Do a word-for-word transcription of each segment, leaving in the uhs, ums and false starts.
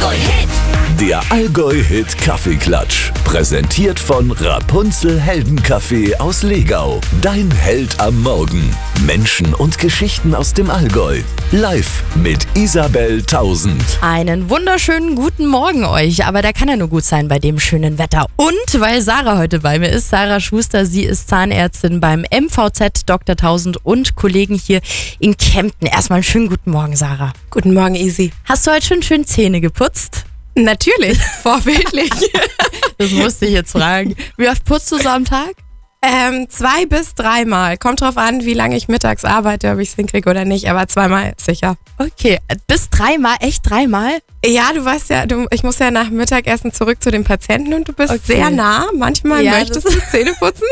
Allgäu-Hit. Der Allgäu-Hit Kaffeeklatsch. Präsentiert von Rapunzel Heldenkaffee aus Legau. Dein Held am Morgen. Menschen und Geschichten aus dem Allgäu. Live mit Isabel Tausend. Einen wunderschönen guten Morgen euch. Aber der kann ja nur gut sein bei dem schönen Wetter. Und weil Sarah heute bei mir ist, Sarah Schuster, sie ist Zahnärztin beim M V Z Doktor Tausend und Kollegen hier in Kempten. Erstmal einen schönen guten Morgen, Sarah. Guten Morgen, Isi. Hast du heute schön schön Zähne geputzt? Natürlich, vorbildlich. Das musste ich jetzt fragen. Wie oft putzt du so am Tag? ähm, zwei bis dreimal. Kommt drauf an, wie lange ich mittags arbeite, ob ich es hinkriege oder nicht, aber zweimal sicher. Okay, bis dreimal, echt dreimal? Ja, du weißt ja, du, ich muss ja nach Mittagessen zurück zu den Patienten und du bist Okay. sehr nah. Manchmal Ja, möchtest das- du Zähne putzen.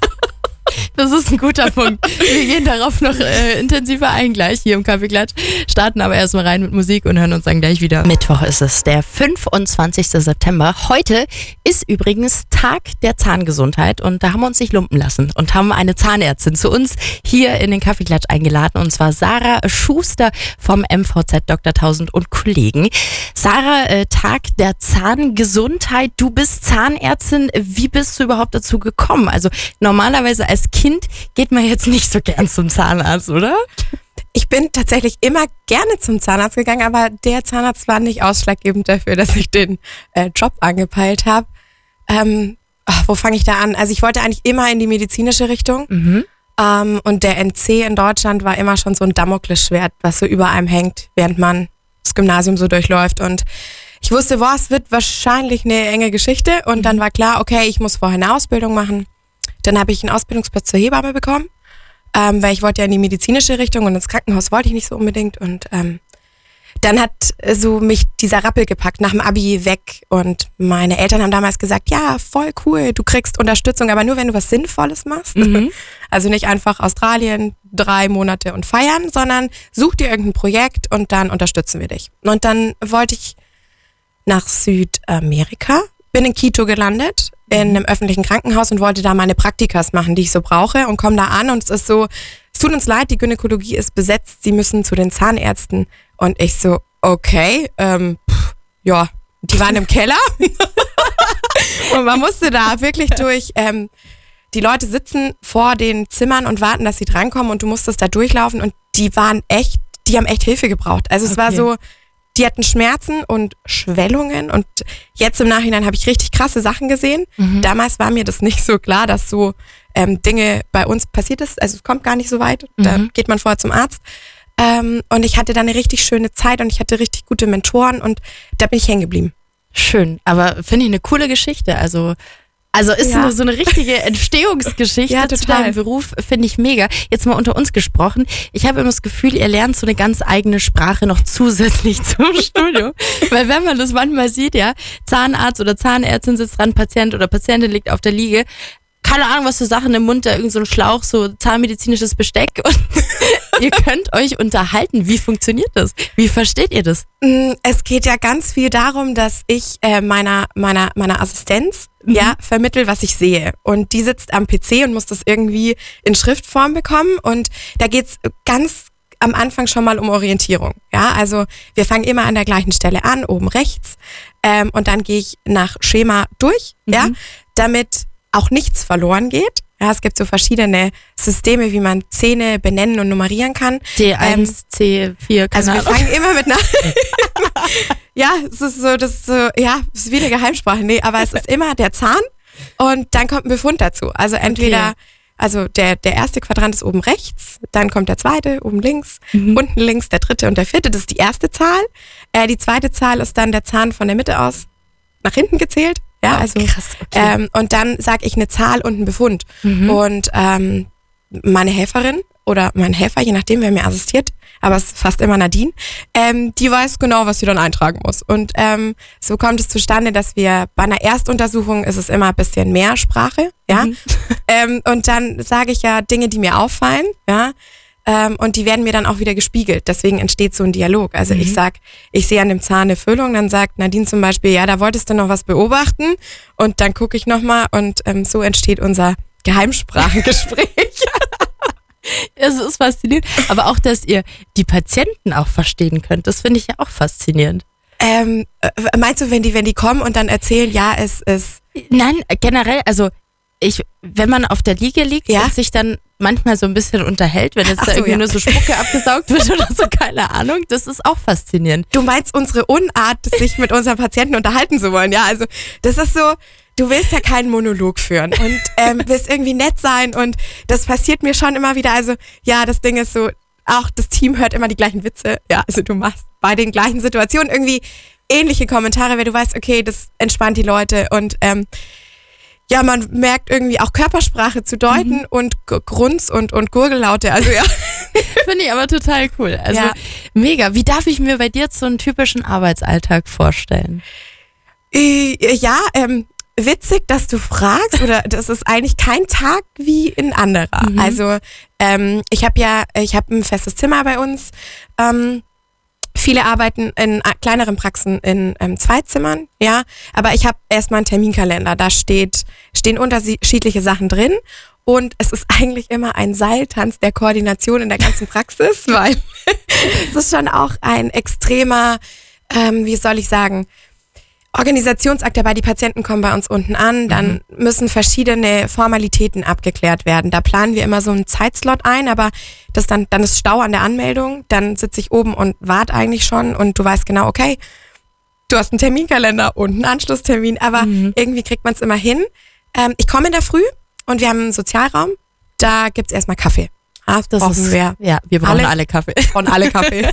Das ist ein guter Punkt. Wir gehen darauf noch äh, intensiver ein gleich hier im Kaffeeklatsch. Starten aber erstmal rein mit Musik und hören uns dann gleich wieder. Mittwoch ist es, der fünfundzwanzigster September. Heute ist übrigens Tag der Zahngesundheit und da haben wir uns nicht lumpen lassen und haben eine Zahnärztin zu uns hier in den Kaffeeklatsch eingeladen und zwar Sarah Schuster vom M V Z Doktor Tausend und Kollegen. Sarah, äh, Tag der Zahngesundheit. Du bist Zahnärztin. Wie bist du überhaupt dazu gekommen? Also normalerweise als Kind geht man jetzt nicht so gern zum Zahnarzt, oder? Ich bin tatsächlich immer gerne zum Zahnarzt gegangen, aber der Zahnarzt war nicht ausschlaggebend dafür, dass ich den äh, Job angepeilt habe. Ähm, ach, wo fange ich da an? Also ich wollte eigentlich immer in die medizinische Richtung. Mhm. Ähm, und der N C in Deutschland war immer schon so ein Damoklesschwert, was so über einem hängt, während man das Gymnasium so durchläuft. Und ich wusste, boah, es wird wahrscheinlich eine enge Geschichte. Und dann war klar, okay, ich muss vorher eine Ausbildung machen. Dann habe ich einen Ausbildungsplatz zur Hebamme bekommen, ähm, weil ich wollte ja in die medizinische Richtung und ins Krankenhaus wollte ich nicht so unbedingt. Und ähm, dann hat so mich dieser Rappel gepackt, nach dem Abi weg. Und meine Eltern haben damals gesagt, ja, voll cool, du kriegst Unterstützung, aber nur wenn du was Sinnvolles machst. Mhm. Also nicht einfach Australien, drei Monate und feiern, sondern such dir irgendein Projekt und dann unterstützen wir dich. Und dann wollte ich nach Südamerika, bin in Quito gelandet, in einem öffentlichen Krankenhaus und wollte da meine Praktikas machen, die ich so brauche und komme da an und es ist so, es tut uns leid, die Gynäkologie ist besetzt, Sie müssen zu den Zahnärzten und ich so, okay, ähm, pff, ja, die waren im Keller und man musste da wirklich durch, ähm, die Leute sitzen vor den Zimmern und warten, dass sie drankommen und du musstest da durchlaufen und die waren echt, die haben echt Hilfe gebraucht. Also es war Okay. so, die hatten Schmerzen und Schwellungen und jetzt im Nachhinein habe ich richtig krasse Sachen gesehen. Mhm. Damals war mir das nicht so klar, dass so ähm, Dinge bei uns passiert ist. Also es kommt gar nicht so weit, da Mhm. geht man vorher zum Arzt. Ähm, und ich hatte da eine richtig schöne Zeit und ich hatte richtig gute Mentoren und da bin ich hängen geblieben. Schön, aber finde ich eine coole Geschichte. Also, also ist Ja. eine, so eine richtige Entstehungsgeschichte Ja, zu total. deinem Beruf, finde ich mega. Jetzt mal unter uns gesprochen. Ich habe immer das Gefühl, ihr lernt so eine ganz eigene Sprache noch zusätzlich zum Studium. Weil wenn man das manchmal sieht, ja, Zahnarzt oder Zahnärztin sitzt dran, Patient oder Patientin liegt auf der Liege, keine Ahnung, was für Sachen im Mund, da irgend so ein Schlauch, so zahnmedizinisches Besteck und ihr könnt euch unterhalten. Wie funktioniert das? Wie versteht ihr das? Mm, Es geht ja ganz viel darum, dass ich äh, meiner, meiner, meiner Assistenz Mhm. ja, vermittel, was ich sehe. Und die sitzt am P C und muss das irgendwie in Schriftform bekommen. Und da geht's ganz am Anfang schon mal um Orientierung. Ja, also wir fangen immer an der gleichen Stelle an, oben rechts. Ähm, und dann gehe ich nach Schema durch, ja, Mhm. damit auch nichts verloren geht. Ja, es gibt so verschiedene Systeme, wie man Zähne benennen und nummerieren kann. D eins, C vier, keine Also wir Ahnung. fangen immer mit einer. Ja, es ist so, das ist so, ja, es ist wie eine Gemeinsprache. Nee, aber es ist immer der Zahn und dann kommt ein Befund dazu. Also entweder, Okay. also der, der erste Quadrant ist oben rechts, dann kommt der zweite, oben links, Mhm. unten links der dritte und der vierte. Das ist die erste Zahl. Äh, die zweite Zahl ist dann der Zahn von der Mitte aus nach hinten gezählt. Ja, also krass, okay. ähm, und dann sage ich eine Zahl und einen Befund. Mhm. Und ähm, meine Helferin oder mein Helfer, je nachdem, wer mir assistiert, aber es ist fast immer Nadine, ähm, die weiß genau, was sie dann eintragen muss. Und ähm, so kommt es zustande, dass wir bei einer Erstuntersuchung ist es immer ein bisschen mehr Sprache, ja. Mhm. Ähm, und dann sage ich ja Dinge, die mir auffallen, ja. Ähm, und die werden mir dann auch wieder gespiegelt. Deswegen entsteht so ein Dialog. Also Mhm. ich sag, ich sehe an dem Zahn eine Füllung, dann sagt Nadine zum Beispiel, ja, da wolltest du noch was beobachten. Und dann gucke ich nochmal und ähm, so entsteht unser Geheimsprachengespräch. Es ist faszinierend. Aber auch, dass ihr die Patienten auch verstehen könnt, das finde ich ja auch faszinierend. Ähm, meinst du, wenn die, wenn die kommen und dann erzählen, ja, es ist... Nein, generell, also ich, wenn man auf der Liege liegt Ja? und sich dann manchmal so ein bisschen unterhält, wenn jetzt Ach da so, irgendwie ja. nur so Spucke abgesaugt wird oder so, keine Ahnung, das ist auch faszinierend. Du meinst unsere Unart, sich mit unseren Patienten unterhalten zu wollen, ja? Also das ist so, du willst ja keinen Monolog führen und ähm, willst irgendwie nett sein und das passiert mir schon immer wieder. Also ja, das Ding ist so, auch das Team hört immer die gleichen Witze. Ja, also du machst bei den gleichen Situationen irgendwie ähnliche Kommentare, weil du weißt, okay, das entspannt die Leute und ähm, ja, man merkt irgendwie auch Körpersprache zu deuten mhm. und G- Grunz und, und Gurgellaute. Also ja. Finde ich aber total cool. Also Ja. mega. Wie darf ich mir bei dir so einen typischen Arbeitsalltag vorstellen? Äh, ja, ähm, witzig, dass du fragst, oder das ist eigentlich kein Tag wie ein anderer. Mhm. Also ähm, ich habe ja, ich habe ein festes Zimmer bei uns. Ähm, Viele arbeiten in äh, kleineren Praxen in ähm, Zweizimmern, ja. Aber ich habe erstmal einen Terminkalender. Da steht, stehen unterschiedliche Sachen drin. Und es ist eigentlich immer ein Seiltanz der Koordination in der ganzen Praxis, weil es ist schon auch ein extremer, ähm, wie soll ich sagen, Organisationsakt dabei. Die Patienten kommen bei uns unten an, dann mhm. müssen verschiedene Formalitäten abgeklärt werden. Da planen wir immer so einen Zeitslot ein, aber das dann, dann ist Stau an der Anmeldung, dann sitze ich oben und warte eigentlich schon und du weißt genau, okay, du hast einen Terminkalender und einen Anschlusstermin, aber mhm. irgendwie kriegt man es immer hin. Ähm, ich komme in der Früh und wir haben einen Sozialraum, da gibt's erstmal Kaffee. Ah, das Das ist, wir. ja, wir brauchen alle, alle Kaffee. Und alle Kaffee.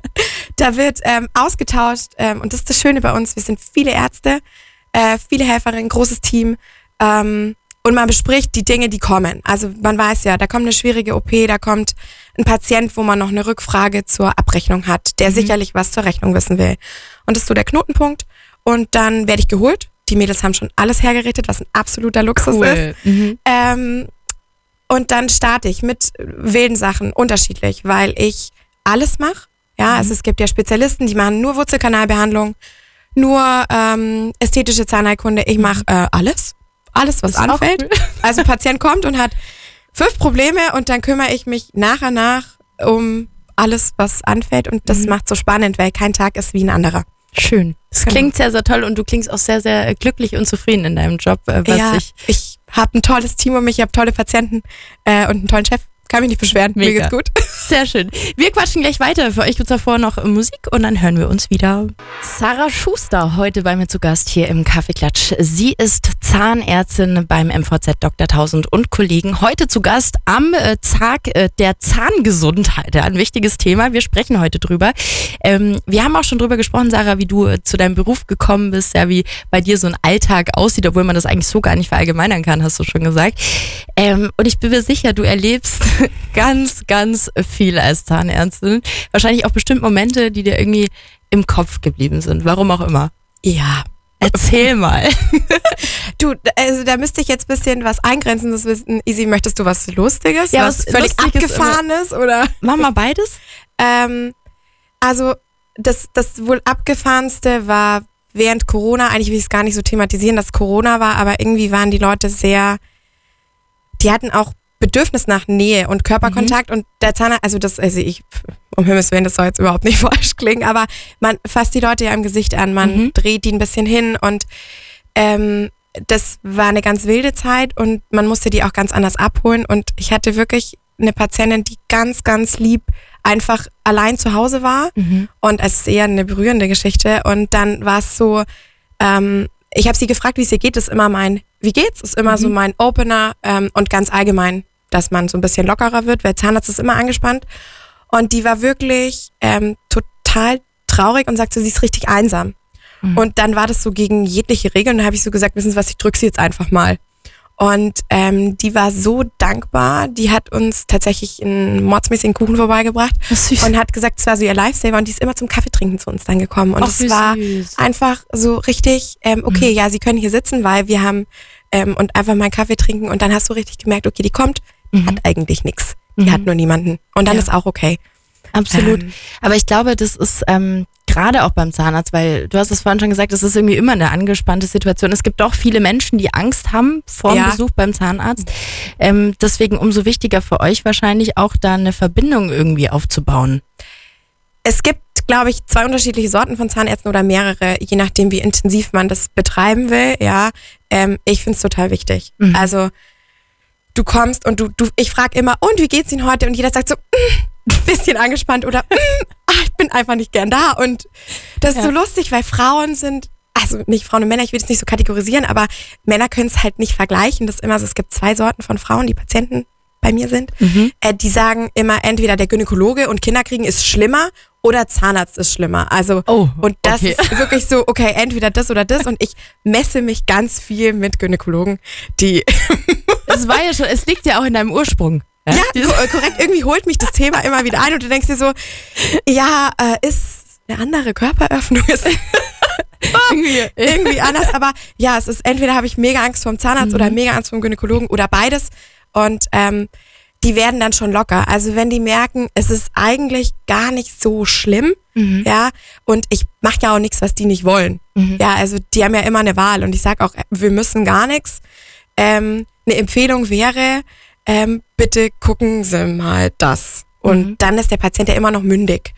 Da wird ähm, ausgetauscht ähm, und das ist das Schöne bei uns, wir sind viele Ärzte, äh, viele Helferinnen, großes Team ähm, und man bespricht die Dinge, die kommen. Also man weiß ja, da kommt eine schwierige O P, da kommt ein Patient, wo man noch eine Rückfrage zur Abrechnung hat, der mhm. sicherlich was zur Rechnung wissen will. Und das ist so der Knotenpunkt und dann werde ich geholt. Die Mädels haben schon alles hergerichtet, was ein absoluter Luxus Cool. ist. Mhm. Ähm, und dann starte ich mit wilden Sachen, unterschiedlich, weil ich alles mache. Ja, also es gibt ja Spezialisten, die machen nur Wurzelkanalbehandlung, nur ähm, ästhetische Zahnheilkunde. Ich mache äh, alles, alles, was Das ist auch anfällt. cool. Also ein Patient kommt und hat fünf Probleme und dann kümmere ich mich nach und nach um alles, was anfällt und das Mhm. macht so spannend, weil kein Tag ist wie ein anderer. Schön. Das Genau. klingt sehr, sehr toll und du klingst auch sehr, sehr glücklich und zufrieden in deinem Job. äh, Was ja, ich ich habe ein tolles Team um mich, ich habe tolle Patienten äh, und einen tollen Chef. Kann mich nicht beschweren, mir Mega. geht's gut. Sehr schön. Wir quatschen gleich weiter. Für euch gibt's davor noch Musik und dann hören wir uns wieder. Sarah Schuster, heute bei mir zu Gast hier im Kaffeeklatsch. Sie ist Zahnärztin beim M V Z Doktor Tausend und Kollegen. Heute zu Gast am äh, Tag äh, der Zahngesundheit. Ein wichtiges Thema. Wir sprechen heute drüber. Ähm, wir haben auch schon drüber gesprochen, Sarah, wie du äh, zu deinem Beruf gekommen bist, ja, wie bei dir so ein Alltag aussieht, obwohl man das eigentlich so gar nicht verallgemeinern kann, hast du schon gesagt. Ähm, und ich bin mir sicher, du erlebst ganz, ganz viel als Zahnärztin. Wahrscheinlich auch bestimmt Momente, die dir irgendwie im Kopf geblieben sind. Warum auch immer. Ja. Erzähl mal. Du, also da müsste ich jetzt ein bisschen was eingrenzen. Das wissen, Easy, möchtest du was Lustiges? Ja, was was völlig Lustiges Abgefahrenes? Oder? Mach mal beides. Ähm, also das, das wohl Abgefahrenste war während Corona, eigentlich will ich es gar nicht so thematisieren, dass Corona war, aber irgendwie waren die Leute sehr, die hatten auch Bedürfnis nach Nähe und Körperkontakt mhm. und der Zahnarzt, also das, also ich, um Himmels Willen, das soll jetzt überhaupt nicht falsch klingen, aber man fasst die Leute ja im Gesicht an, man Mhm. dreht die ein bisschen hin und ähm, das war eine ganz wilde Zeit und man musste die auch ganz anders abholen und ich hatte wirklich eine Patientin, die ganz, ganz lieb einfach allein zu Hause war Mhm. und es ist eher eine berührende Geschichte und dann war es so, ähm, ich habe sie gefragt, wie es ihr geht, ist immer mein, wie geht's, ist immer Mhm. so mein Opener ähm, und ganz allgemein, dass man so ein bisschen lockerer wird, weil Zahnarzt ist immer angespannt und die war wirklich ähm, total traurig und sagte, sie ist richtig einsam. Mhm. Und dann war das so gegen jegliche Regeln und dann habe ich so gesagt, wissen Sie was, ich drücke sie jetzt einfach mal. Und ähm, die war so dankbar, die hat uns tatsächlich einen mordsmäßigen Kuchen vorbeigebracht Süß. und hat gesagt, es war so ihr Lifesaver und die ist immer zum Kaffeetrinken zu uns dann gekommen. Und Ach, es wie war süß. einfach so richtig, ähm, okay, Mhm. ja, sie können hier sitzen, weil wir haben ähm, und einfach mal einen Kaffee trinken und dann hast du richtig gemerkt, okay, die kommt, Mhm. hat eigentlich nichts. Die Mhm. hat nur niemanden. Und dann Ja. ist auch okay. Absolut. Ähm, Aber ich glaube, das ist ähm, gerade auch beim Zahnarzt, weil du hast es vorhin schon gesagt, es ist irgendwie immer eine angespannte Situation. Es gibt doch viele Menschen, die Angst haben vor dem Ja. Besuch beim Zahnarzt. Ähm, deswegen umso wichtiger für euch wahrscheinlich auch da eine Verbindung irgendwie aufzubauen. Es gibt glaube ich, zwei unterschiedliche Sorten von Zahnärzten oder mehrere, je nachdem, wie intensiv man das betreiben will. Ja, ähm, ich finde es total wichtig. Mhm. Also du kommst und du, du ich frage immer, und wie geht's Ihnen heute? Und jeder sagt so, mm, bisschen angespannt oder mm, ach, ich bin einfach nicht gern da. Und das ist ja so lustig, weil Frauen sind, also nicht Frauen und Männer, ich will es nicht so kategorisieren, aber Männer können es halt nicht vergleichen. Das ist immer so, es gibt zwei Sorten von Frauen, die Patienten bei mir sind. Mhm. Äh, die sagen immer, entweder der Gynäkologe und Kinderkriegen ist schlimmer oder Zahnarzt ist schlimmer. Also, oh, und das okay. ist wirklich so, okay, entweder das oder das. Und ich messe mich ganz viel mit Gynäkologen, die... Es war ja schon, es liegt ja auch in deinem Ursprung. Ja, ja korrekt. Irgendwie holt mich das Thema immer wieder ein und du denkst dir so, ja, äh, ist eine andere Körperöffnung, ist irgendwie, irgendwie anders. Aber ja, es ist, entweder habe ich mega Angst vor dem Zahnarzt mhm. oder mega Angst vor dem Gynäkologen oder beides. Und ähm, die werden dann schon locker. Also wenn die merken, es ist eigentlich gar nicht so schlimm, mhm. ja, und ich mache ja auch nichts, was die nicht wollen. Mhm. Ja, also die haben ja immer eine Wahl und ich sage auch, wir müssen gar nichts. Ähm, eine Empfehlung wäre, ähm, bitte gucken Sie mal das. Und mhm. dann ist der Patient ja immer noch mündig.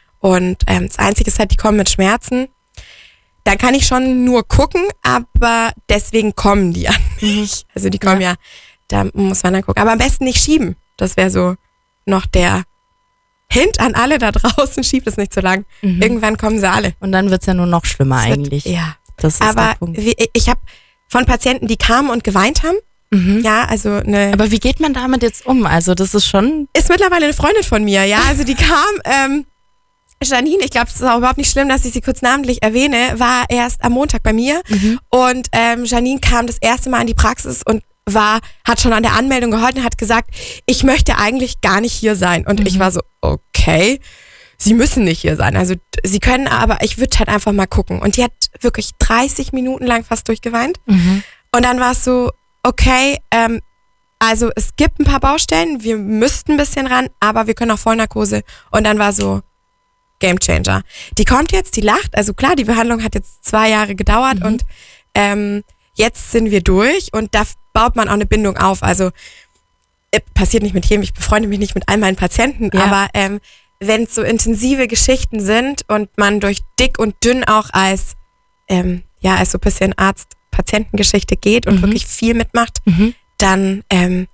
Und ähm, das Einzige ist halt, die kommen mit Schmerzen. Dann kann ich schon nur gucken, aber deswegen kommen die ja nicht. Also die kommen ja, ja da muss man dann gucken. Aber am besten nicht schieben. Das wäre so noch der Hint an alle da draußen, schiebt es nicht so lang. Mhm. Irgendwann kommen sie alle. Und dann wird's ja nur noch schlimmer das eigentlich. Wird, ja. Das ist aber der Punkt. Wie, ich habe von Patienten, die kamen und geweint haben. Mhm. Ja, also eine. Aber wie geht man damit jetzt um? Also das ist schon... Ist mittlerweile eine Freundin von mir, ja. Also die kam, ähm, Janine, ich glaube, es ist auch überhaupt nicht schlimm, dass ich sie kurz namentlich erwähne, war erst am Montag bei mir. Mhm. Und ähm, Janine kam das erste Mal in die Praxis und war, hat schon an der Anmeldung gehalten, hat gesagt, ich möchte eigentlich gar nicht hier sein. Und mhm. ich war so, okay, Sie müssen nicht hier sein. Also Sie können, aber ich würde halt einfach mal gucken. Und die hat wirklich dreißig Minuten lang fast durchgeweint. Mhm. Und dann war es so, okay, ähm, also es gibt ein paar Baustellen, wir müssten ein bisschen ran, aber wir können auch Vollnarkose. Und dann war so Game Changer. Die kommt jetzt, die lacht. Also klar, die Behandlung hat jetzt zwei Jahre gedauert mhm. und ähm, jetzt sind wir durch und da baut man auch eine Bindung auf. Also äh, passiert nicht mit jedem, ich befreunde mich nicht mit all meinen Patienten, ja. aber ähm, wenn es so intensive Geschichten sind und man durch dick und dünn auch als ähm, ja als so ein bisschen Arzt-Patientengeschichte geht und mhm. wirklich viel mitmacht, mhm. dann ähm,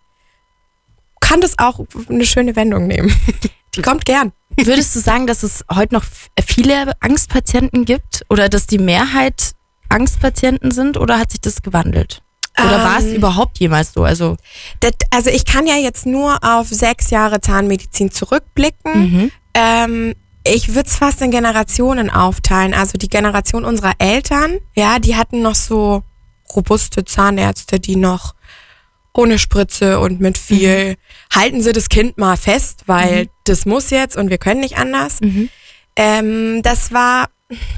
kann das auch eine schöne Wendung nehmen. Die kommt gern. Würdest du sagen, dass es heute noch viele Angstpatienten gibt oder dass die Mehrheit Angstpatienten sind oder hat sich das gewandelt? Oder ähm, war es überhaupt jemals so? Also, das, also ich kann ja jetzt nur auf sechs Jahre Zahnmedizin zurückblicken. Mhm. Ähm, ich würde es fast in Generationen aufteilen. Also die Generation unserer Eltern, ja, die hatten noch so robuste Zahnärzte, die noch ohne Spritze und mit viel, mhm. halten Sie das Kind mal fest, weil mhm. das muss jetzt und wir können nicht anders. Mhm. Ähm, das war,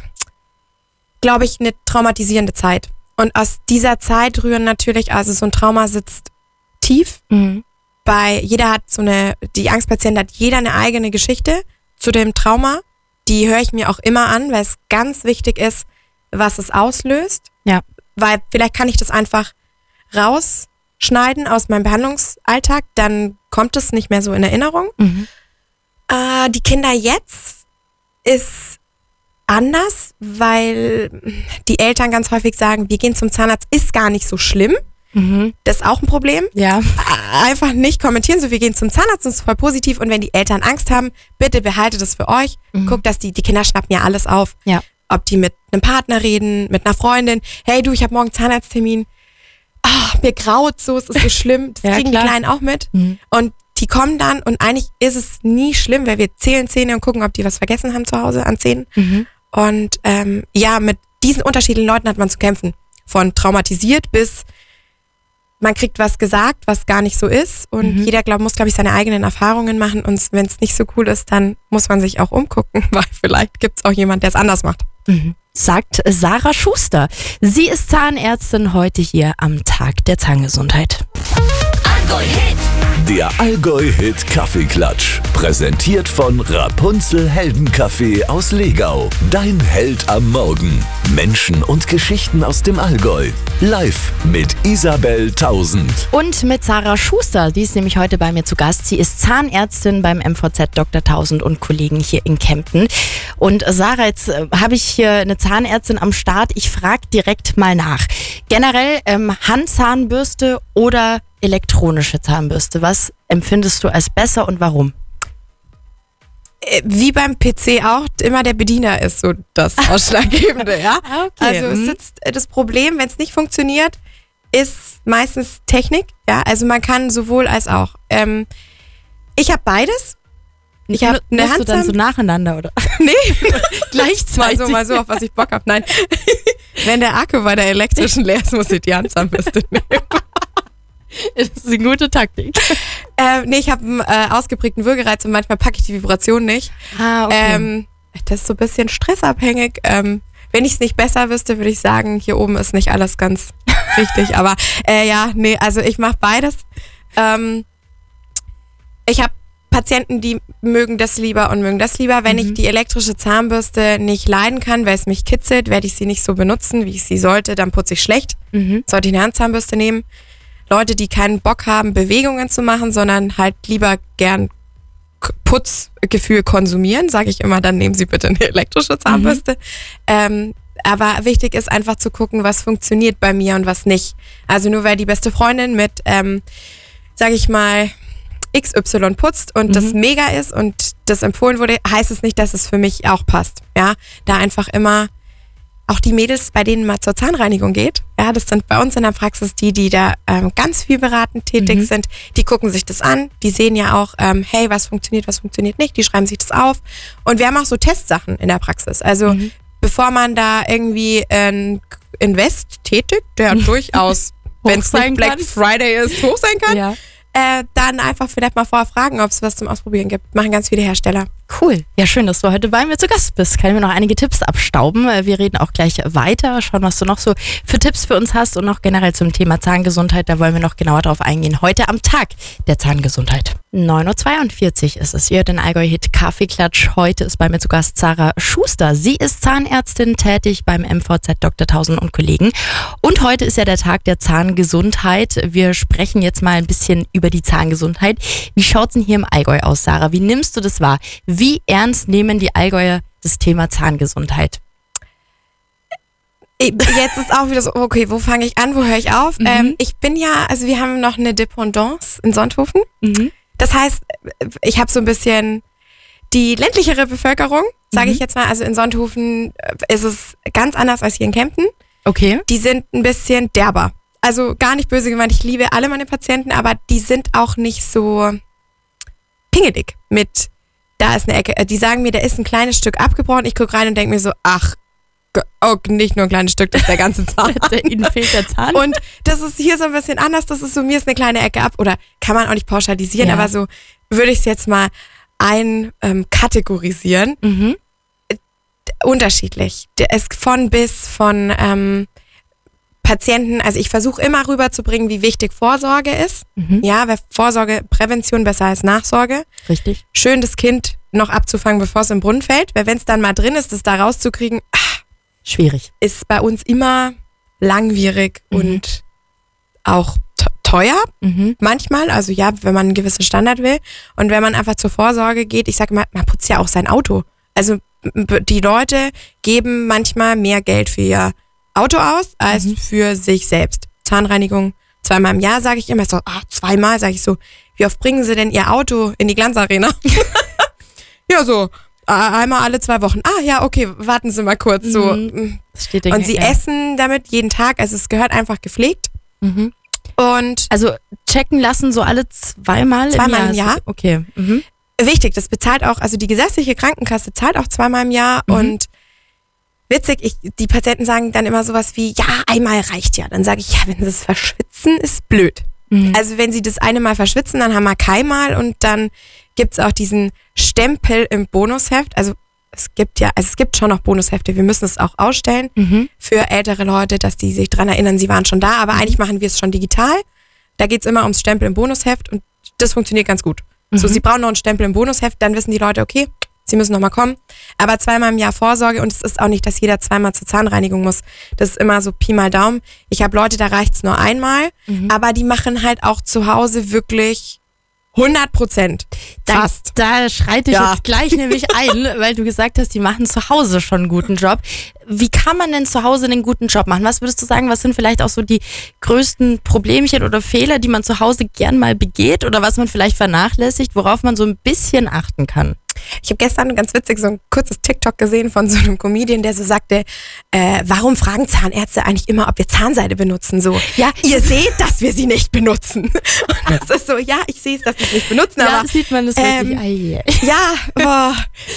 glaube ich, eine traumatisierende Zeit. Und aus dieser Zeit rühren natürlich, also so ein Trauma sitzt tief. Mhm. Bei jeder hat so eine, die Angstpatientin hat jeder eine eigene Geschichte zu dem Trauma. Die höre ich mir auch immer an, weil es ganz wichtig ist, was es auslöst. Ja. Weil vielleicht kann ich das einfach rausschneiden aus meinem Behandlungsalltag, dann kommt es nicht mehr so in Erinnerung. Mhm. Äh, die Kinder jetzt ist anders, weil die Eltern ganz häufig sagen, wir gehen zum Zahnarzt, ist gar nicht so schlimm. Mhm. Das ist auch ein Problem. Ja. Einfach nicht kommentieren, so wir gehen zum Zahnarzt, das ist voll positiv und wenn die Eltern Angst haben, bitte behaltet das für euch. Mhm. Guckt, dass die, die Kinder schnappen ja alles auf. Ja. Ob die mit einem Partner reden, mit einer Freundin, hey du, ich habe morgen Zahnarzttermin. Oh, mir graut so, es ist so schlimm. Das ja, kriegen klar. Die Kleinen auch mit. Mhm. Und die kommen dann und eigentlich ist es nie schlimm, weil wir zählen Zähne und gucken, ob die was vergessen haben zu Hause an Zähnen. Mhm. Und ähm, ja, mit diesen unterschiedlichen Leuten hat man zu kämpfen. Von traumatisiert bis man kriegt was gesagt, was gar nicht so ist. Und mhm. jeder glaub, muss, glaube ich, seine eigenen Erfahrungen machen. Und wenn es nicht so cool ist, dann muss man sich auch umgucken, weil vielleicht gibt es auch jemand, der es anders macht. Mhm. Sagt Sarah Schuster. Sie ist Zahnärztin heute hier am Tag der Zahngesundheit. Allgäu-Hit. Der Allgäu-Hit Kaffeeklatsch. Präsentiert von Rapunzel Heldenkaffee aus Legau. Dein Held am Morgen. Menschen und Geschichten aus dem Allgäu. Live mit Isabel Tausend. Und mit Sarah Schuster, die ist nämlich heute bei mir zu Gast. Sie ist Zahnärztin beim M V Z Doktor Tausend und Kollegen hier in Kempten. Und Sarah, jetzt äh, habe ich hier eine Zahnärztin am Start. Ich frage direkt mal nach. Generell ähm, Handzahnbürste oder elektronische Zahnbürste? Was empfindest du als besser und warum? Wie beim P C auch, immer der Bediener ist so das Ausschlaggebende, ja. Okay. Also es sitzt, das Problem, wenn es nicht funktioniert, ist meistens Technik, ja. Also man kann sowohl als auch. Ähm, ich habe beides. Ich habe eine Musst du dann so Handzahnbürste. nacheinander, oder? Nee, Gleichzeitig. mal so, mal so, auf was ich Bock habe. Nein, wenn der Akku bei der elektrischen leer ist, muss ich die Handzahnbürste nehmen. Das ist eine gute Taktik. Ähm, nee, ich habe einen äh, ausgeprägten Würgereiz und manchmal packe ich die Vibration nicht. Ah, okay. Ähm, das ist so ein bisschen stressabhängig. Ähm, wenn ich es nicht besser wüsste, würde ich sagen, hier oben ist nicht alles ganz richtig. Aber äh, ja, nee, also ich mache beides. Ähm, ich habe Patienten, die mögen das lieber und mögen das lieber. Wenn Mhm. ich die elektrische Zahnbürste nicht leiden kann, weil es mich kitzelt, werde ich sie nicht so benutzen, wie ich sie sollte. Dann putze ich schlecht. Mhm. Sollte ich eine Handzahnbürste nehmen. Leute, die keinen Bock haben, Bewegungen zu machen, sondern halt lieber gern K- Putzgefühl konsumieren, sage ich immer, dann nehmen Sie bitte eine elektrische Zahnbürste. Ähm, aber wichtig ist einfach zu gucken, was funktioniert bei mir und was nicht. Also nur weil die beste Freundin mit, ähm, sage ich mal, X Y putzt und Mhm. das mega ist und das empfohlen wurde, heißt es nicht, dass es für mich auch passt. Ja, da einfach immer auch die Mädels, bei denen man zur Zahnreinigung geht, ja, das sind bei uns in der Praxis die, die da ähm, ganz viel beratend tätig Mhm. sind, die gucken sich das an, die sehen ja auch, ähm, hey, was funktioniert, was funktioniert nicht, die schreiben sich das auf und wir haben auch so Testsachen in der Praxis, also Mhm. bevor man da irgendwie ein Invest tätigt, der durchaus, wenn es sein nicht Black kann. Friday ist, hoch sein kann, Ja. äh, dann einfach vielleicht mal vorher fragen, ob es was zum Ausprobieren gibt. Machen ganz viele Hersteller. Cool. Ja, schön, dass du heute bei mir zu Gast bist. Kann ich mir noch einige Tipps abstauben. Äh, Wir reden auch gleich weiter, schauen, was du noch so für Tipps für uns hast und noch generell zum Thema Zahngesundheit. Da wollen wir noch genauer drauf eingehen. Heute am Tag der Zahngesundheit. neun Uhr zweiundvierzig ist es. Ihr hört den Allgäu-Hit Kaffeeklatsch. Heute ist bei mir zu Gast Sarah Schuster. Sie ist Zahnärztin, tätig beim M V Z Doktor Tausend und Kollegen. Und heute ist ja der Tag der Zahngesundheit. Wir sprechen jetzt mal ein bisschen über die Zahngesundheit. Wie schaut's denn hier im Allgäu aus, Sarah? Wie nimmst du das wahr? Wie ernst nehmen die Allgäuer das Thema Zahngesundheit? Jetzt ist auch wieder so, okay, wo fange ich an, wo höre ich auf? Mhm. Ähm, ich bin ja, also wir haben noch eine Dependance in Sonthofen. Mhm. Das heißt, ich habe so ein bisschen die ländlichere Bevölkerung, sage Mhm. ich jetzt mal. Also in Sonthofen äh, ist es ganz anders als hier in Kempten. Okay. Die sind ein bisschen derber. Also gar nicht böse gemeint, ich liebe alle meine Patienten, aber die sind auch nicht so pingelig mit, da ist eine Ecke. Äh, Die sagen mir, da ist ein kleines Stück abgebrochen. Ich gucke rein und denke mir so, ach, G- oh, nicht nur ein kleines Stück, das ist der ganze Zahn. Ihnen fehlt der Zahn. Und das ist hier so ein bisschen anders. Das ist so, mir ist eine kleine Ecke ab. Oder kann man auch nicht pauschalisieren, Ja. aber so würde ich es jetzt mal ein ähm, kategorisieren. Mhm. Unterschiedlich. Der ist von bis von ähm, Patienten. Also ich versuche immer rüberzubringen, wie wichtig Vorsorge ist. Mhm. Ja, weil Vorsorge, Prävention besser als Nachsorge. Richtig. Schön, das Kind noch abzufangen, bevor es im Brunnen fällt. Weil wenn es dann mal drin ist, das da rauszukriegen, Schwierig. ist bei uns immer langwierig Mhm. und auch t- teuer Mhm. manchmal. Also ja, wenn man einen gewissen Standard will. Und wenn man einfach zur Vorsorge geht, ich sage mal, man putzt ja auch sein Auto. Also m- b- die Leute geben manchmal mehr Geld für ihr Auto aus, als Mhm. für sich selbst. Zahnreinigung zweimal im Jahr, sage ich immer. So, ah, zweimal, sage ich so. Wie oft bringen sie denn ihr Auto in die Glanzarena? Ja, so. äh, Einmal alle zwei Wochen. Ah ja, okay, warten Sie mal kurz. So. Mhm. Das steht dir Und sie ja. essen damit jeden Tag. Also es gehört einfach gepflegt. Mhm. Und Also checken lassen so alle zweimal, Zweimal im im Jahr? Jahr. Okay. Mhm. wichtig, das bezahlt auch, also die gesetzliche Krankenkasse zahlt auch zweimal im Jahr. Mhm. Und witzig, ich, die Patienten sagen dann immer sowas wie, ja, einmal reicht ja. Dann sage ich, ja, wenn sie es verschwitzen, ist blöd. Mhm. Also wenn sie das eine Mal verschwitzen, dann haben wir keinmal und dann gibt's auch diesen Stempel im Bonusheft. Also es gibt ja, also es gibt schon noch Bonushefte, wir müssen es auch ausstellen Mhm. für ältere Leute, dass die sich dran erinnern, sie waren schon da, aber eigentlich machen wir es schon digital, Da geht's immer ums Stempel im Bonusheft und das funktioniert ganz gut. Mhm. So, sie brauchen noch einen Stempel im Bonusheft, dann wissen die Leute, okay, sie müssen nochmal kommen. Aber zweimal im Jahr Vorsorge und es ist auch nicht, dass jeder zweimal zur Zahnreinigung muss. Das ist immer so Pi mal Daumen. Ich habe Leute, da reicht's nur einmal, mhm. aber die machen halt auch zu Hause wirklich hundert Prozent. Da, Fast. da schreite ich Ja. jetzt gleich nämlich ein, weil du gesagt hast, die machen zu Hause schon einen guten Job. Wie kann man denn zu Hause einen guten Job machen? Was würdest du sagen, was sind vielleicht auch so die größten Problemchen oder Fehler, die man zu Hause gern mal begeht oder was man vielleicht vernachlässigt, worauf man so ein bisschen achten kann? Ich habe gestern ganz witzig so ein kurzes TikTok gesehen von so einem Comedian, der so sagte, äh, warum fragen Zahnärzte eigentlich immer, ob wir Zahnseide benutzen? So, ja, ihr seht, dass wir sie nicht benutzen. Und das ist so, ja, ich sehe es, dass wir es nicht benutzen, Ja, aber sieht man das wirklich. ähm, Ei, ei. ja, boah.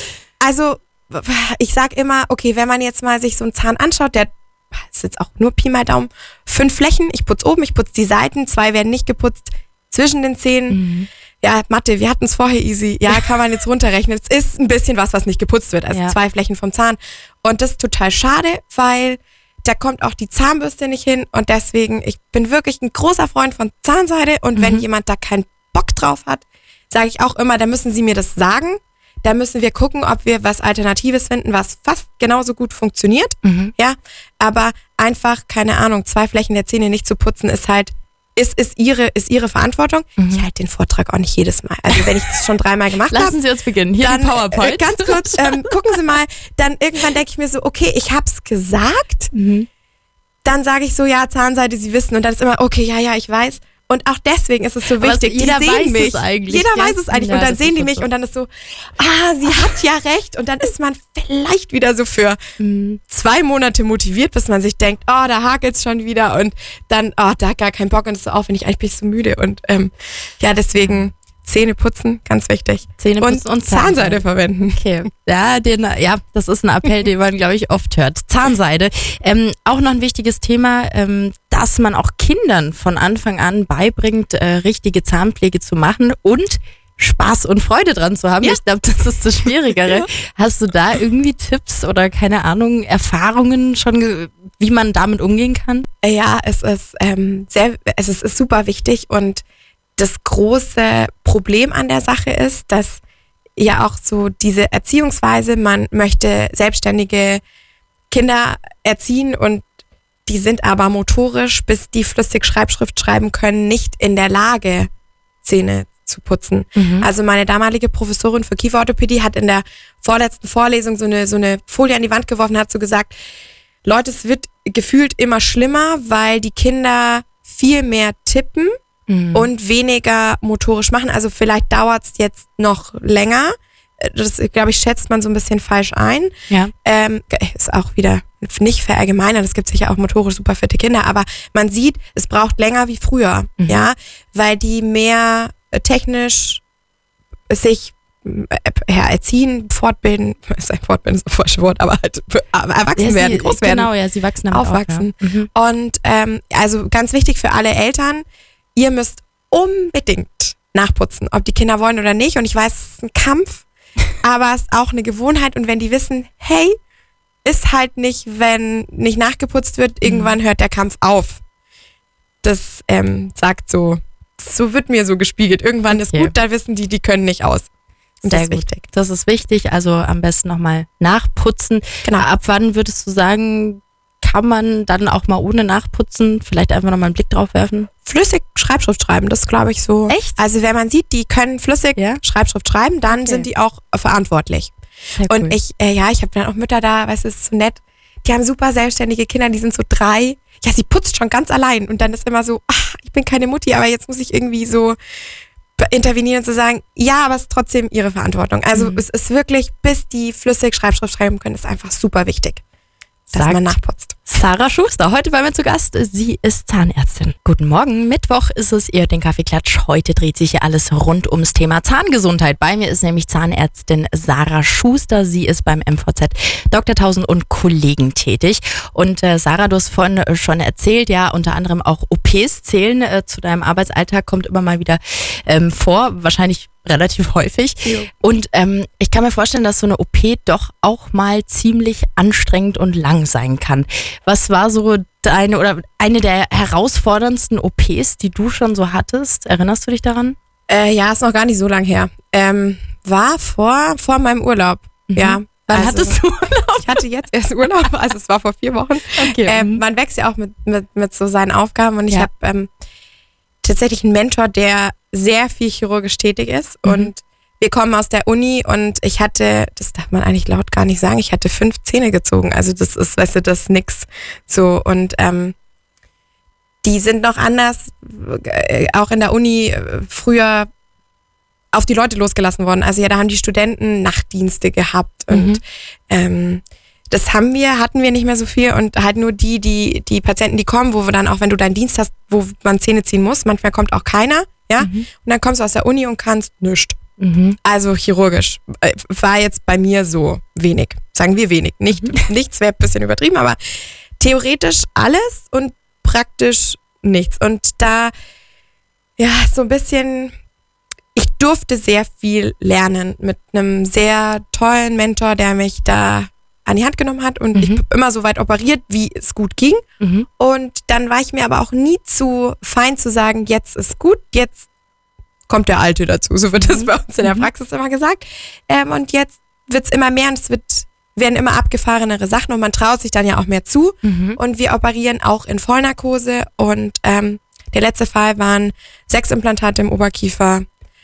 Also ich sag immer, okay, wenn man jetzt mal sich so einen Zahn anschaut, der ist jetzt auch nur Pi mal Daumen, fünf Flächen, ich putze oben, ich putze die Seiten, zwei werden nicht geputzt, zwischen den Zähnen. Mhm. Ja, Mathe, wir hatten es vorher easy. Ja, kann man jetzt runterrechnen. Es ist ein bisschen was, was nicht geputzt wird. Also Ja. zwei Flächen vom Zahn. Und das ist total schade, weil da kommt auch die Zahnbürste nicht hin. Und deswegen, ich bin wirklich ein großer Freund von Zahnseide. Und wenn Mhm. jemand da keinen Bock drauf hat, sage ich auch immer, da müssen sie mir das sagen. Da müssen wir gucken, ob wir was Alternatives finden, was fast genauso gut funktioniert. Mhm. Ja, aber einfach, keine Ahnung, zwei Flächen der Zähne nicht zu putzen, ist halt, ist, ist ihre, ist ihre Verantwortung. Mhm. Ich halte den Vortrag auch nicht jedes Mal. Also wenn ich das schon dreimal gemacht habe, Lassen Sie uns beginnen. Hier dann die PowerPoint. äh, ganz kurz, ähm, gucken Sie mal, dann irgendwann denke ich mir so, okay, ich hab's gesagt. Mhm. Dann sage ich so, ja, Zahnseide, Sie wissen. Und dann ist immer, okay, ja, ja, ich weiß. Und auch deswegen ist es so Aber wichtig. jeder die sehen weiß mich. es eigentlich, Jeder ja. weiß es eigentlich. Ja, und dann das sehen ist die doch mich so. und dann ist so, ah, sie hat ja recht. Und dann ist man vielleicht wieder so für Mhm. zwei Monate motiviert, bis man sich denkt, oh, da hakelt's schon wieder. Und dann, oh, da hat gar keinen Bock und ist so aufwendig. Eigentlich bin ich so müde. Und ähm, ja, deswegen Zähne putzen, ganz wichtig. Zähne putzen und Zahnseide verwenden. Okay, ja, den, ja, das ist ein Appell, den man, glaube ich, oft hört. Zahnseide. Ähm, auch noch ein wichtiges Thema, ähm, dass man auch Kindern von Anfang an beibringt, äh, richtige Zahnpflege zu machen und Spaß und Freude dran zu haben. Ja. Ich glaube, das ist das Schwierigere. Ja. Hast du da irgendwie Tipps oder keine Ahnung, Erfahrungen schon, ge- wie man damit umgehen kann? Ja, es ist ähm, sehr, es ist, ist super wichtig und das große Problem an der Sache ist, dass ja auch so diese Erziehungsweise, man möchte selbstständige Kinder erziehen und die sind aber motorisch, bis die flüssig Schreibschrift schreiben können, nicht in der Lage, Zähne zu putzen. Mhm. Also meine damalige Professorin für Kieferorthopädie hat in der vorletzten Vorlesung so eine, so eine Folie an die Wand geworfen und hat so gesagt, Leute, es wird gefühlt immer schlimmer, weil die Kinder viel mehr tippen Mhm. und weniger motorisch machen. Also vielleicht dauert es jetzt noch länger. Das, glaube ich, schätzt man so ein bisschen falsch ein. Ja. Ähm, ist auch wieder nicht verallgemeinern. Es gibt sicher auch motorisch super fitte Kinder, aber man sieht, es braucht länger wie früher, Mhm. ja, weil die mehr äh, technisch sich äh, ja, erziehen, fortbilden, ist ein Fortbilden ist ein falsches Wort, aber halt äh, erwachsen Ja, sie, werden, groß werden. Genau, ja, sie wachsen damit Aufwachsen. Auf, ja. Mhm. Und ähm, also ganz wichtig für alle Eltern, ihr müsst unbedingt nachputzen, ob die Kinder wollen oder nicht. Und ich weiß, es ist ein Kampf, aber es ist auch eine Gewohnheit. Und wenn die wissen, hey, ist halt nicht, wenn nicht nachgeputzt wird, irgendwann hört der Kampf auf. Das ähm, sagt so, so wird mir so gespiegelt. Irgendwann ist Okay. gut, da wissen die, die können nicht aus. Und Sehr das ist gut. wichtig. Das ist wichtig, also am besten nochmal nachputzen. Genau. Ab wann würdest du sagen, kann man dann auch mal ohne Nachputzen vielleicht einfach nochmal einen Blick drauf werfen? Flüssig Schreibschrift schreiben, das glaube ich so. Echt? Also wenn man sieht, die können flüssig Ja? Schreibschrift schreiben, dann Okay. sind die auch verantwortlich. Sehr Und cool. ich, äh, ja, ich habe dann auch Mütter da, weißt du, es ist so nett. Die haben super selbstständige Kinder, die sind so drei. Ja, sie putzt schon ganz allein. Und dann ist immer so, ach, ich bin keine Mutti, aber jetzt muss ich irgendwie so intervenieren und zu sagen, ja, aber es ist trotzdem ihre Verantwortung. Also Mhm. es ist wirklich, bis die flüssig Schreibschrift schreiben können, ist einfach super wichtig, dass Sagt man nachputzt. Sarah Schuster, heute bei mir zu Gast. Sie ist Zahnärztin. Guten Morgen. Mittwoch ist es, ihr hört den Kaffeeklatsch. Heute dreht sich hier alles rund ums Thema Zahngesundheit. Bei mir ist nämlich Zahnärztin Sarah Schuster. Sie ist beim M V Z Doktor Tausend und Kollegen tätig. Und äh, Sarah, du hast vorhin äh, schon erzählt, ja, unter anderem auch O Ps zählen äh, zu deinem Arbeitsalltag, kommt immer mal wieder ähm, vor. Wahrscheinlich relativ häufig. Jo. Und ähm, ich kann mir vorstellen, dass so eine O P doch auch mal ziemlich anstrengend und lang sein kann. Was war so deine oder eine der herausforderndsten O Ps, die du schon so hattest? Erinnerst du dich daran? Äh, ja, ist noch gar nicht so lang her. Ähm, war vor, vor meinem Urlaub. Mhm. Ja. Wann also, hattest du Urlaub? Ich hatte jetzt erst Urlaub, also es war vor vier Wochen. Okay. Ähm, man wächst ja auch mit, mit, mit so seinen Aufgaben und ich Ja. habe ähm, tatsächlich einen Mentor, der sehr viel chirurgisch tätig ist Mhm. und wir kommen aus der Uni und ich hatte, das darf man eigentlich laut gar nicht sagen, ich hatte fünf Zähne gezogen. Also das ist, weißt du, das ist nix. So und ähm, die sind noch anders, äh, auch in der Uni äh, früher auf die Leute losgelassen worden. Also ja, da haben die Studenten Nachtdienste gehabt und Mhm. ähm, das haben wir, hatten wir nicht mehr so viel und halt nur die, die, die Patienten, die kommen, wo wir dann auch, wenn du deinen Dienst hast, wo man Zähne ziehen muss, manchmal kommt auch keiner, ja, Mhm. und dann kommst du aus der Uni und kannst nichts. Mhm. Also chirurgisch äh, war jetzt bei mir so wenig, sagen wir wenig, nicht nichts wäre ein bisschen übertrieben, aber theoretisch alles und praktisch nichts und da ja so ein bisschen, ich durfte sehr viel lernen mit einem sehr tollen Mentor, der mich da an die Hand genommen hat und Mhm. ich bin immer so weit operiert, wie es gut ging. Mhm. Und dann war ich mir aber auch nie zu fein zu sagen, jetzt ist gut, jetzt kommt der Alte dazu. So wird das bei uns in der Mhm. Praxis immer gesagt. Ähm, und jetzt wird's immer mehr und es wird, werden immer abgefahrenere Sachen und man traut sich dann ja auch mehr zu. Mhm. Und wir operieren auch in Vollnarkose und ähm, der letzte Fall waren sechs Implantate im Oberkiefer,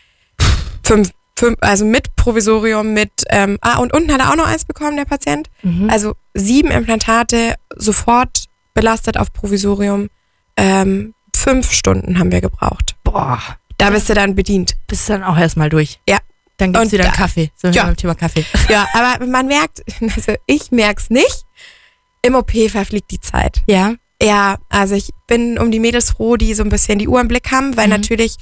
fünf, fünf also mit Provisorium, mit, ähm, ah, und unten hat er auch noch eins bekommen, der Patient. Mhm. Also sieben Implantate, sofort belastet auf Provisorium. Ähm, fünf Stunden haben wir gebraucht. Boah, Da bist du dann bedient. bist du dann auch erstmal durch. Ja. Dann gibt's Und wieder einen da- Kaffee. So Ja. beim Thema Kaffee. Ja, aber man merkt, also ich merk's nicht. Im O P verfliegt die Zeit. Ja. Ja, also ich bin um die Mädels froh, die so ein bisschen die Uhr im Blick haben, weil Mhm. natürlich,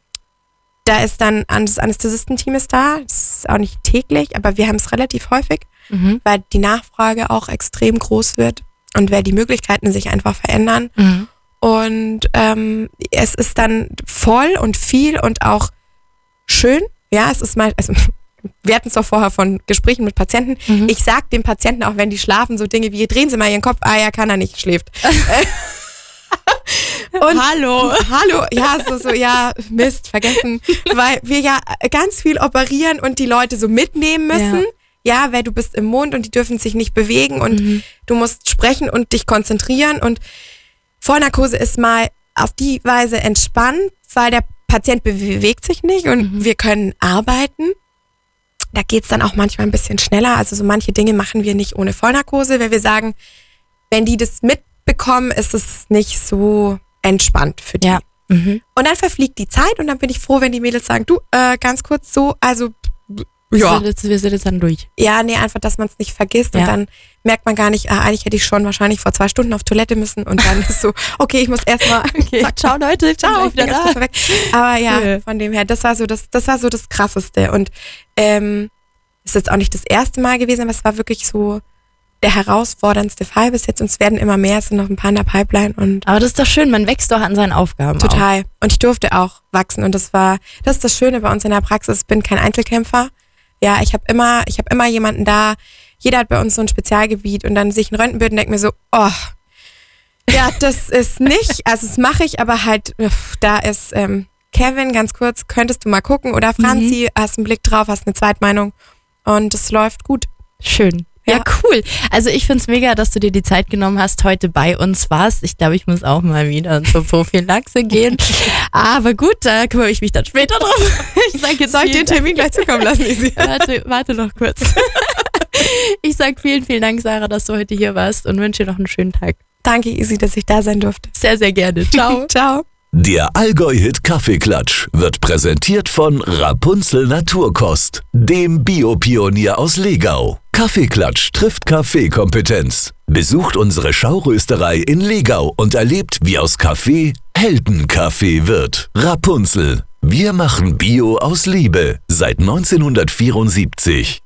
da ist dann, das Anästhesistenteam ist da, das ist auch nicht täglich, aber wir haben es relativ häufig, Mhm. weil die Nachfrage auch extrem groß wird und weil die Möglichkeiten sich einfach verändern. Mhm. Und ähm, es ist dann voll und viel und auch schön. Ja, es ist mal, also wir hatten es doch vorher von Gesprächen mit Patienten. Mhm. Ich sag den Patienten auch, wenn die schlafen, so Dinge wie, drehen Sie mal Ihren Kopf, ah ja, kann er nicht, schläft. Und Hallo. Hallo, ja, so, so, ja, Mist, vergessen, weil wir ja ganz viel operieren und die Leute so mitnehmen müssen. Ja, weil du bist im Mund und die dürfen sich nicht bewegen und Mhm. du musst sprechen und dich konzentrieren und Vollnarkose ist mal auf die Weise entspannt, weil der Patient bewegt sich nicht und Mhm. wir können arbeiten. Da geht's dann auch manchmal ein bisschen schneller. Also so manche Dinge machen wir nicht ohne Vollnarkose, weil wir sagen, wenn die das mitbekommen, ist es nicht so entspannt für die. Ja. Mhm. Und dann verfliegt die Zeit und dann bin ich froh, wenn die Mädels sagen, du, äh, ganz kurz so, also ja. Wir sind, wir sind jetzt dann durch. Ja, nee, einfach, dass man es nicht vergisst Ja. und dann merkt man gar nicht, ah, eigentlich hätte ich schon wahrscheinlich vor zwei Stunden auf Toilette müssen und dann ist so, okay, ich muss erstmal, Okay. zack, Ciao Leute, ich bin ciao, gleich wieder bin ganz da. kurz weg. Aber ja, Cool. von dem her, das war so das, das war so das Krasseste und ähm, ist jetzt auch nicht das erste Mal gewesen, aber es war wirklich so der herausforderndste Fall bis jetzt und es werden immer mehr, es sind noch ein paar in der Pipeline und Aber das ist doch schön, man wächst doch an seinen Aufgaben. Auch. total. Und ich durfte auch wachsen und das war, das ist das Schöne bei uns in der Praxis, ich bin kein Einzelkämpfer. Ja, ich habe immer, ich habe immer jemanden da. Jeder hat bei uns so ein Spezialgebiet und dann sehe ich ein Röntgenbild und denke mir so, oh, ja, das ist nicht, also das mache ich, aber halt, uff, da ist ähm, Kevin, ganz kurz, könntest du mal gucken oder Franzi, hast einen Blick drauf, hast eine Zweitmeinung und es läuft gut. Schön. Ja, Ja. cool. Also ich find's mega, dass du dir die Zeit genommen hast, heute bei uns warst. Ich glaube, ich muss auch mal wieder zur Prophylaxe gehen. Aber gut, da kümmere ich mich dann später drauf. Ich sag jetzt Soll ich vielen den Termin gleich zukommen lassen, Isi? Warte, warte noch kurz. Ich sag vielen, vielen Dank, Sarah, dass du heute hier warst und wünsche dir noch einen schönen Tag. Danke, Isi, dass ich da sein durfte. Sehr, sehr gerne. Ciao. Ciao. Der Allgäu-Hit Kaffeeklatsch wird präsentiert von Rapunzel Naturkost, dem Biopionier aus Legau. Kaffeeklatsch trifft Kaffeekompetenz. Besucht unsere Schaurösterei in Legau und erlebt, wie aus Kaffee Heldenkaffee wird. Rapunzel. Wir machen Bio aus Liebe seit neunzehnhundertvierundsiebzig.